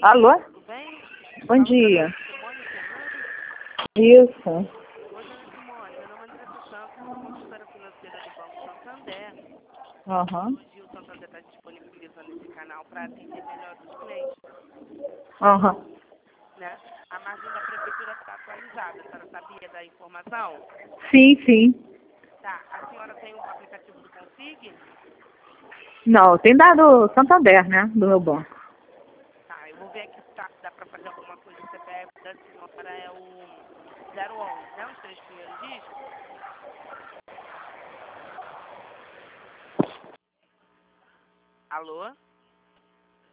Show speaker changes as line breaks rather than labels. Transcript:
Alô?
Tudo bem?
Bom dia.
Simone Fernandes?
Isso.
Oi, dona Simone. Meu nome é Andressa Santos, sou consultora financeira do Banco Santander.
Aham.
Hoje o Santander está disponibilizando esse canal para atender melhor os clientes,
Aham.
né? A margem da prefeitura está atualizada. A senhora sabia da informação?
Sim, sim.
Tá. A senhora tem o aplicativo do Config?
Não, tem dado Santander, né? Do meu banco.
Tá. Eu vou ver aqui se dá para fazer alguma coisa. O CPF da senhora é o 011, né? Os 3 primeiros dígitos. Alô?